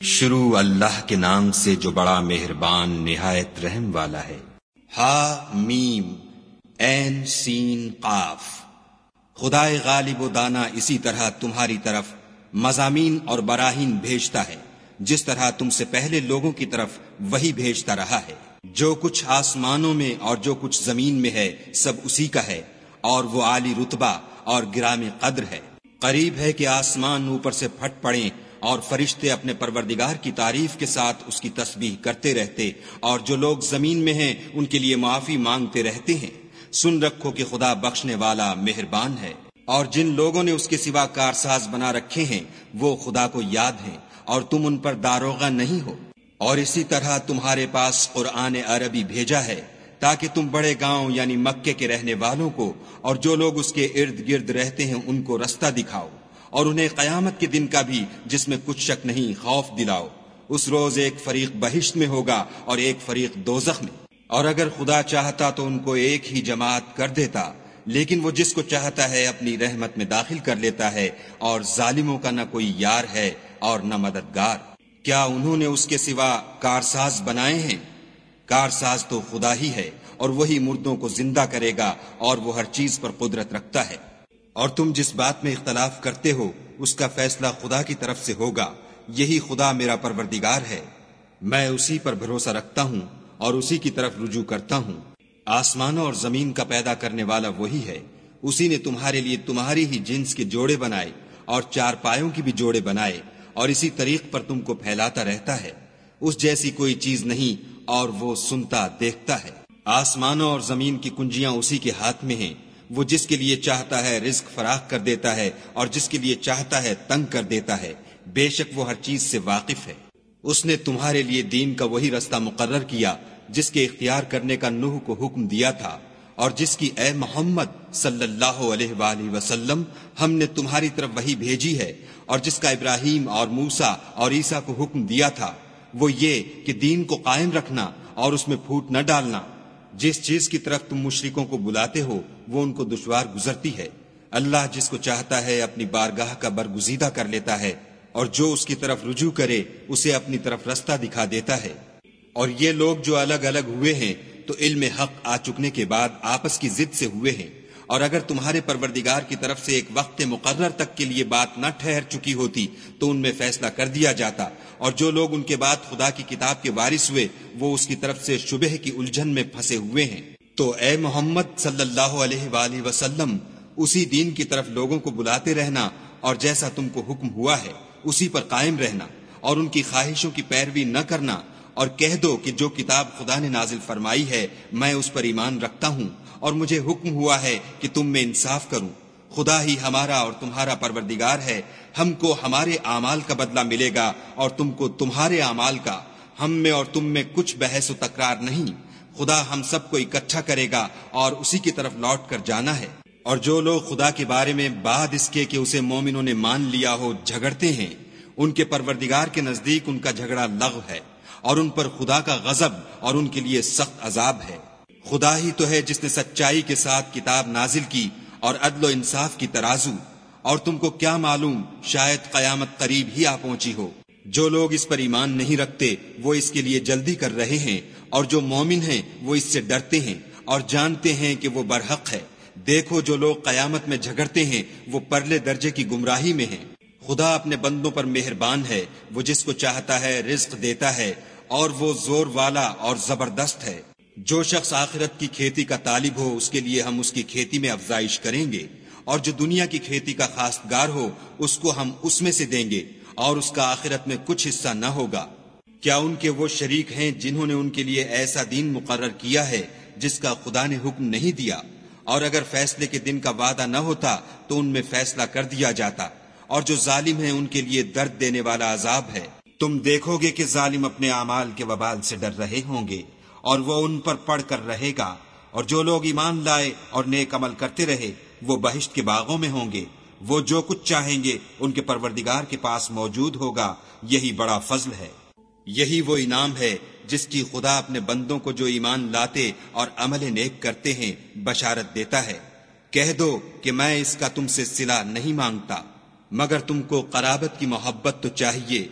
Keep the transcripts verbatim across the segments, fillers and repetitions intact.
شروع اللہ کے نام سے جو بڑا مہربان نہایت رحم والا ہے۔ ہا میم عین سین قاف۔ خدائے غالب و دانا اسی طرح تمہاری طرف مضامین اور براہین بھیجتا ہے جس طرح تم سے پہلے لوگوں کی طرف وہی بھیجتا رہا ہے۔ جو کچھ آسمانوں میں اور جو کچھ زمین میں ہے سب اسی کا ہے، اور وہ عالی رتبہ اور گرامی قدر ہے۔ قریب ہے کہ آسمان اوپر سے پھٹ پڑیں اور فرشتے اپنے پروردگار کی تعریف کے ساتھ اس کی تسبیح کرتے رہتے، اور جو لوگ زمین میں ہیں ان کے لیے معافی مانگتے رہتے ہیں۔ سن رکھو کہ خدا بخشنے والا مہربان ہے۔ اور جن لوگوں نے اس کے سوا کارساز بنا رکھے ہیں وہ خدا کو یاد ہیں، اور تم ان پر داروغہ نہیں ہو۔ اور اسی طرح تمہارے پاس قرآن عربی بھیجا ہے تاکہ تم بڑے گاؤں یعنی مکے کے رہنے والوں کو اور جو لوگ اس کے ارد گرد رہتے ہیں ان کو رستہ دکھاؤ، اور انہیں قیامت کے دن کا بھی جس میں کچھ شک نہیں خوف دلاؤ۔ اس روز ایک فریق بہشت میں ہوگا اور ایک فریق دوزخ میں، اور اگر خدا چاہتا تو ان کو ایک ہی جماعت کر دیتا، لیکن وہ جس کو چاہتا ہے اپنی رحمت میں داخل کر لیتا ہے، اور ظالموں کا نہ کوئی یار ہے اور نہ مددگار۔ کیا انہوں نے اس کے سوا کارساز بنائے ہیں؟ کارساز تو خدا ہی ہے، اور وہی مردوں کو زندہ کرے گا، اور وہ ہر چیز پر قدرت رکھتا ہے۔ اور تم جس بات میں اختلاف کرتے ہو اس کا فیصلہ خدا کی طرف سے ہوگا۔ یہی خدا میرا پروردگار ہے، میں اسی پر بھروسہ رکھتا ہوں اور اسی کی طرف رجوع کرتا ہوں۔ آسمانوں اور زمین کا پیدا کرنے والا وہی ہے۔ اسی نے تمہارے لیے تمہاری ہی جنس کے جوڑے بنائے اور چار پایوں کی بھی جوڑے بنائے، اور اسی طریق پر تم کو پھیلاتا رہتا ہے۔ اس جیسی کوئی چیز نہیں، اور وہ سنتا دیکھتا ہے۔ آسمانوں اور زمین کی کنجیاں اسی کے ہاتھ میں ہیں۔ وہ جس کے لیے چاہتا ہے رزق فراخ کر دیتا ہے، اور جس کے لیے چاہتا ہے تنگ کر دیتا ہے۔ بے شک وہ ہر چیز سے واقف ہے۔ اس نے تمہارے لیے دین کا وہی رستہ مقرر کیا جس کے اختیار کرنے کا نوح کو حکم دیا تھا، اور جس کی اے محمد صلی اللہ علیہ وآلہ وسلم ہم نے تمہاری طرف وہی بھیجی ہے، اور جس کا ابراہیم اور موسیٰ اور عیسیٰ کو حکم دیا تھا، وہ یہ کہ دین کو قائم رکھنا اور اس میں پھوٹ نہ ڈالنا۔ جس چیز کی طرف تم مشرکوں کو بلاتے ہو وہ ان کو دشوار گزرتی ہے۔ اللہ جس کو چاہتا ہے اپنی بارگاہ کا برگزیدہ کر لیتا ہے، اور جو اس کی طرف رجوع کرے اسے اپنی طرف رستہ دکھا دیتا ہے۔ اور یہ لوگ جو الگ الگ ہوئے ہیں تو علم حق آ چکنے کے بعد آپس کی ضد سے ہوئے ہیں، اور اگر تمہارے پروردگار کی طرف سے ایک وقت مقرر تک کے لیے بات نہ ٹھہر چکی ہوتی تو ان میں فیصلہ کر دیا جاتا، اور جو لوگ ان کے بعد خدا کی کتاب کے وارث ہوئے وہ اس کی طرف سے شبہ کی الجھن میں پھنسے ہوئے ہیں۔ تو اے محمد صلی اللہ علیہ وآلہ وسلم اسی دین کی طرف لوگوں کو بلاتے رہنا، اور جیسا تم کو حکم ہوا ہے اسی پر قائم رہنا، اور ان کی خواہشوں کی پیروی نہ کرنا، اور کہہ دو کہ جو کتاب خدا نے نازل فرمائی ہے میں اس پر ایمان رکھتا ہوں، اور مجھے حکم ہوا ہے کہ تم میں انصاف کروں۔ خدا ہی ہمارا اور تمہارا پروردگار ہے، ہم کو ہمارے اعمال کا بدلہ ملے گا اور تم کو تمہارے اعمال کا۔ ہم میں اور تم میں کچھ بحث و تکرار نہیں، خدا ہم سب کو اکٹھا کرے گا اور اسی کی طرف لوٹ کر جانا ہے۔ اور جو لوگ خدا کے بارے میں بعد اس کے کہ اسے مومنوں نے مان لیا ہو جھگڑتے ہیں، ان کے پروردگار کے نزدیک ان کا جھگڑا لغو ہے، اور ان پر خدا کا غضب اور ان کے لیے سخت عذاب ہے۔ خدا ہی تو ہے جس نے سچائی کے ساتھ کتاب نازل کی اور عدل و انصاف کی ترازو، اور تم کو کیا معلوم شاید قیامت قریب ہی آ پہنچی ہو۔ جو لوگ اس پر ایمان نہیں رکھتے وہ اس کے لیے جلدی کر رہے ہیں، اور جو مومن ہیں وہ اس سے ڈرتے ہیں اور جانتے ہیں کہ وہ برحق ہے۔ دیکھو جو لوگ قیامت میں جھگڑتے ہیں وہ پرلے درجے کی گمراہی میں ہیں۔ خدا اپنے بندوں پر مہربان ہے، وہ جس کو چاہتا ہے رزق دیتا ہے، اور وہ زور والا اور زبردست ہے۔ جو شخص آخرت کی کھیتی کا طالب ہو اس کے لیے ہم اس کی کھیتی میں افزائش کریں گے، اور جو دنیا کی کھیتی کا خواستگار ہو اس کو ہم اس میں سے دیں گے، اور اس کا آخرت میں کچھ حصہ نہ ہوگا۔ کیا ان کے وہ شریک ہیں جنہوں نے ان کے لیے ایسا دین مقرر کیا ہے جس کا خدا نے حکم نہیں دیا؟ اور اگر فیصلے کے دن کا وعدہ نہ ہوتا تو ان میں فیصلہ کر دیا جاتا، اور جو ظالم ہیں ان کے لیے درد دینے والا عذاب ہے۔ تم دیکھو گے کہ ظالم اپنے اعمال کے وبال سے ڈر رہے ہوں گے، اور وہ ان پر پڑھ کر رہے گا، اور جو لوگ ایمان لائے اور نیک عمل کرتے رہے وہ بہشت کے باغوں میں ہوں گے۔ وہ جو کچھ چاہیں گے ان کے پروردگار کے پاس موجود ہوگا، یہی بڑا فضل ہے۔ یہی وہ انعام ہے جس کی خدا اپنے بندوں کو جو ایمان لاتے اور عمل نیک کرتے ہیں بشارت دیتا ہے۔ کہہ دو کہ میں اس کا تم سے صلہ نہیں مانگتا، مگر تم کو قرابت کی محبت تو چاہیے،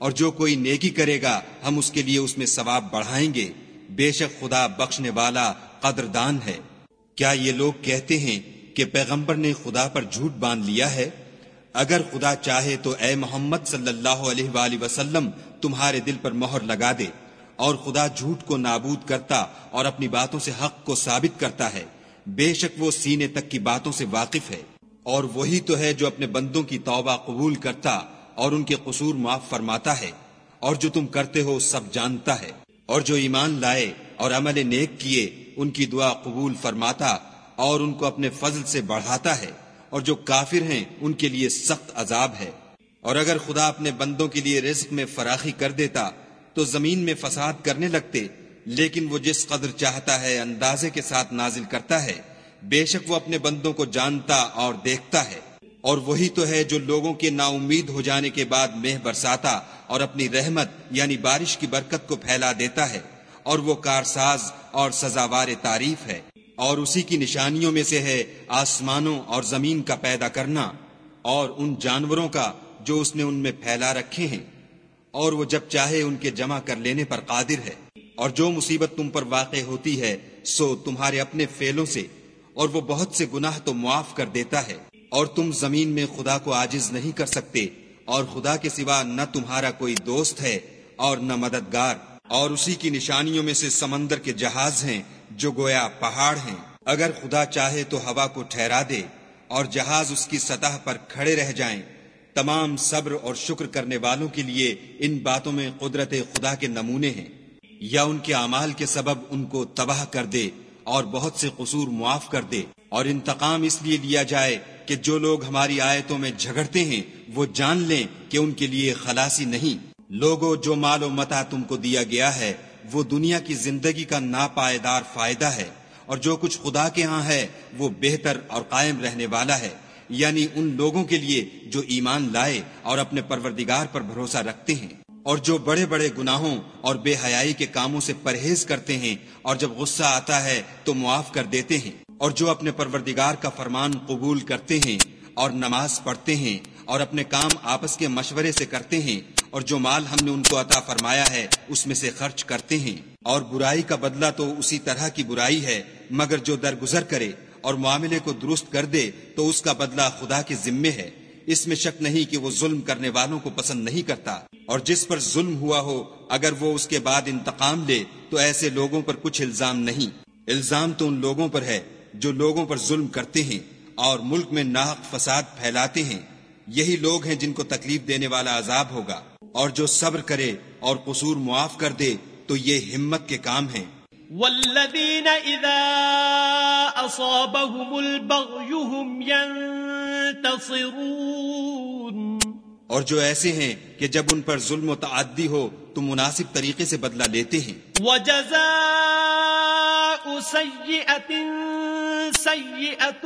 اور جو کوئی نیکی کرے گا ہم اس کے لیے اس میں ثواب بڑھائیں گے، بے شک خدا بخشنے والا قدردان ہے۔ کیا یہ لوگ کہتے ہیں کہ پیغمبر نے خدا پر جھوٹ باندھ لیا ہے؟ اگر خدا چاہے تو اے محمد صلی اللہ علیہ وآلہ وسلم تمہارے دل پر مہر لگا دے، اور خدا جھوٹ کو نابود کرتا اور اپنی باتوں سے حق کو ثابت کرتا ہے، بے شک وہ سینے تک کی باتوں سے واقف ہے۔ اور وہی تو ہے جو اپنے بندوں کی توبہ قبول کرتا اور ان کے قصور معاف فرماتا ہے، اور جو تم کرتے ہو سب جانتا ہے۔ اور جو ایمان لائے اور عمل نیک کیے ان کی دعا قبول فرماتا اور ان کو اپنے فضل سے بڑھاتا ہے، اور جو کافر ہیں ان کے لیے سخت عذاب ہے۔ اور اگر خدا اپنے بندوں کے لیے رزق میں فراخی کر دیتا تو زمین میں فساد کرنے لگتے، لیکن وہ جس قدر چاہتا ہے اندازے کے ساتھ نازل کرتا ہے، بے شک وہ اپنے بندوں کو جانتا اور دیکھتا ہے۔ اور وہی تو ہے جو لوگوں کے نا امید ہو جانے کے بعد مہ برساتا اور اپنی رحمت یعنی بارش کی برکت کو پھیلا دیتا ہے، اور وہ کارساز اور سزاوار تعریف ہے۔ اور اسی کی نشانیوں میں سے ہے آسمانوں اور زمین کا پیدا کرنا، اور ان جانوروں کا جو اس نے ان میں پھیلا رکھے ہیں، اور وہ جب چاہے ان کے جمع کر لینے پر قادر ہے۔ اور جو مصیبت تم پر واقع ہوتی ہے سو تمہارے اپنے فعلوں سے، اور وہ بہت سے گناہ تو معاف کر دیتا ہے۔ اور تم زمین میں خدا کو عاجز نہیں کر سکتے، اور خدا کے سوا نہ تمہارا کوئی دوست ہے اور نہ مددگار۔ اور اسی کی نشانیوں میں سے سمندر کے جہاز ہیں جو گویا پہاڑ ہیں۔ اگر خدا چاہے تو ہوا کو ٹھہرا دے اور جہاز اس کی سطح پر کھڑے رہ جائیں۔ تمام صبر اور شکر کرنے والوں کے لیے ان باتوں میں قدرت خدا کے نمونے ہیں۔ یا ان کے اعمال کے سبب ان کو تباہ کر دے اور بہت سے قصور معاف کر دے۔ اور انتقام اس لیے لیا جائے کہ جو لوگ ہماری آیتوں میں جھگڑتے ہیں وہ جان لیں کہ ان کے لیے خلاصی نہیں۔ لوگوں، جو مال و متاع تم کو دیا گیا ہے وہ دنیا کی زندگی کا ناپائیدار فائدہ ہے، اور جو کچھ خدا کے ہاں ہے وہ بہتر اور قائم رہنے والا ہے، یعنی ان لوگوں کے لیے جو ایمان لائے اور اپنے پروردگار پر بھروسہ رکھتے ہیں، اور جو بڑے بڑے گناہوں اور بے حیائی کے کاموں سے پرہیز کرتے ہیں، اور جب غصہ آتا ہے تو معاف کر دیتے ہیں، اور جو اپنے پروردگار کا فرمان قبول کرتے ہیں اور نماز پڑھتے ہیں اور اپنے کام آپس کے مشورے سے کرتے ہیں، اور جو مال ہم نے ان کو عطا فرمایا ہے اس میں سے خرچ کرتے ہیں۔ اور برائی کا بدلہ تو اسی طرح کی برائی ہے، مگر جو درگزر کرے اور معاملے کو درست کر دے تو اس کا بدلہ خدا کے ذمے ہے۔ اس میں شک نہیں کہ وہ ظلم کرنے والوں کو پسند نہیں کرتا۔ اور جس پر ظلم ہوا ہو اگر وہ اس کے بعد انتقام لے تو ایسے لوگوں پر کچھ الزام نہیں۔ الزام تو ان لوگوں پر ہے جو لوگوں پر ظلم کرتے ہیں اور ملک میں ناحق فساد پھیلاتے ہیں، یہی لوگ ہیں جن کو تکلیف دینے والا عذاب ہوگا۔ اور جو صبر کرے اور قصور معاف کر دے تو یہ ہمت کے کام ہیں۔ والذین اذا اصابهم البغی هم ينتصرون، اور جو ایسے ہیں کہ جب ان پر ظلم و تعدی ہو تو مناسب طریقے سے بدلہ لیتے ہیں۔ وجزاء سیئۃ سیئۃ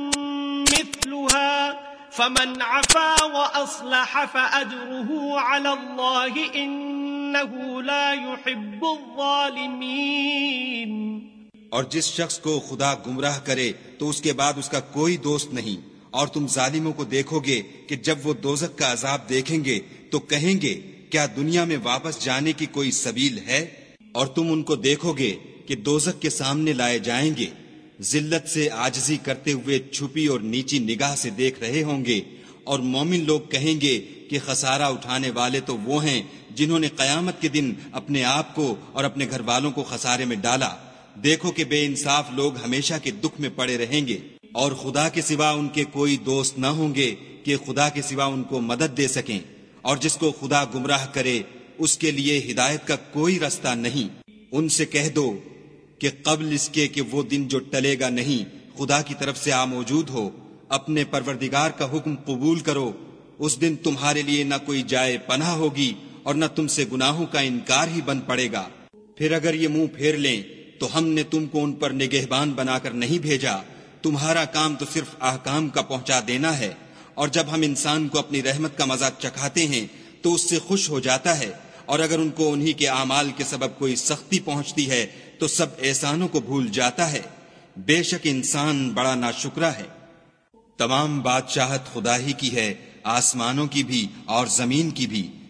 مثلها فمن عفا واصلح فاجره على الله انه لا يحب الظالمین۔ اور جس شخص کو خدا گمراہ کرے تو اس کے بعد اس کا کوئی دوست نہیں، اور تم ظالموں کو دیکھو گے کہ جب وہ دوزخ کا عذاب دیکھیں گے تو کہیں گے کیا دنیا میں واپس جانے کی کوئی سبیل ہے؟ اور تم ان کو دیکھو گے کہ دوزخ کے سامنے لائے جائیں گے، ذلت سے عاجزی کرتے ہوئے چھپی اور نیچی نگاہ سے دیکھ رہے ہوں گے، اور مومن لوگ کہیں گے کہ خسارہ اٹھانے والے تو وہ ہیں جنہوں نے قیامت کے دن اپنے آپ کو اور اپنے گھر والوں کو خسارے میں ڈالا۔ دیکھو کہ بے انصاف لوگ ہمیشہ کے دکھ میں پڑے رہیں گے، اور خدا کے سوا ان کے کوئی دوست نہ ہوں گے کہ خدا کے سوا ان کو مدد دے سکیں۔ اور جس کو خدا گمراہ کرے اس کے لیے ہدایت کا کوئی رستہ نہیں۔ ان سے کہہ دو کہ قبل اس کے کہ وہ دن جو ٹلے گا نہیں خدا کی طرف سے آ موجود ہو، اپنے پروردگار کا حکم قبول کرو۔ اس دن تمہارے لیے نہ کوئی جائے پناہ ہوگی اور نہ تم سے گناہوں کا انکار ہی بن پڑے گا۔ پھر اگر یہ منہ پھیر لیں تو ہم نے تم کو ان پر نگہبان بنا کر نہیں بھیجا، تمہارا کام تو صرف احکام کا پہنچا دینا ہے۔ اور جب ہم انسان کو اپنی رحمت کا مزہ چکھاتے ہیں تو اس سے خوش ہو جاتا ہے، اور اگر ان کو انہی کے اعمال کے سبب کوئی سختی پہنچتی ہے تو سب احسانوں کو بھول جاتا ہے۔ بے شک انسان بڑا ناشکرا ہے۔ تمام بادشاہت خدا ہی کی ہے، آسمانوں کی بھی اور زمین کی بھی۔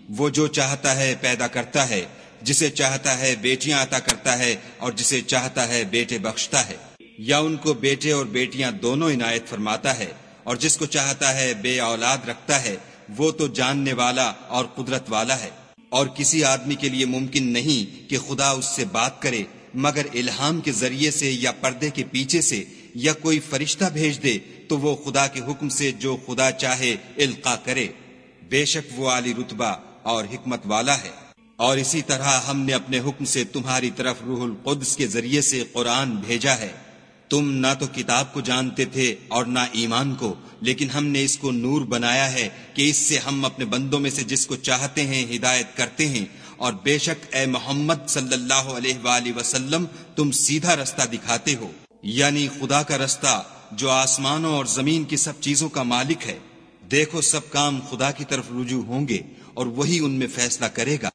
وہ جو چاہتا ہے پیدا کرتا ہے، جسے چاہتا ہے بیٹیاں عطا کرتا ہے اور جسے چاہتا ہے بیٹے بخشتا ہے، یا ان کو بیٹے اور بیٹیاں دونوں عنایت فرماتا ہے، اور جس کو چاہتا ہے بے اولاد رکھتا ہے، وہ تو جاننے والا اور قدرت والا ہے۔ اور کسی آدمی کے لیے ممکن نہیں کہ خدا اس سے بات کرے مگر الہام کے ذریعے سے یا پردے کے پیچھے سے، یا کوئی فرشتہ بھیج دے تو وہ خدا کے حکم سے جو خدا چاہے القا کرے، بے شک وہ عالی رتبہ اور حکمت والا ہے۔ اور اسی طرح ہم نے اپنے حکم سے تمہاری طرف روح القدس کے ذریعے سے قرآن بھیجا ہے۔ تم نہ تو کتاب کو جانتے تھے اور نہ ایمان کو، لیکن ہم نے اس کو نور بنایا ہے کہ اس سے ہم اپنے بندوں میں سے جس کو چاہتے ہیں ہدایت کرتے ہیں، اور بے شک اے محمد صلی اللہ علیہ وآلہ وسلم تم سیدھا رستہ دکھاتے ہو، یعنی خدا کا رستہ جو آسمانوں اور زمین کی سب چیزوں کا مالک ہے۔ دیکھو سب کام خدا کی طرف رجوع ہوں گے اور وہی ان میں فیصلہ کرے گا۔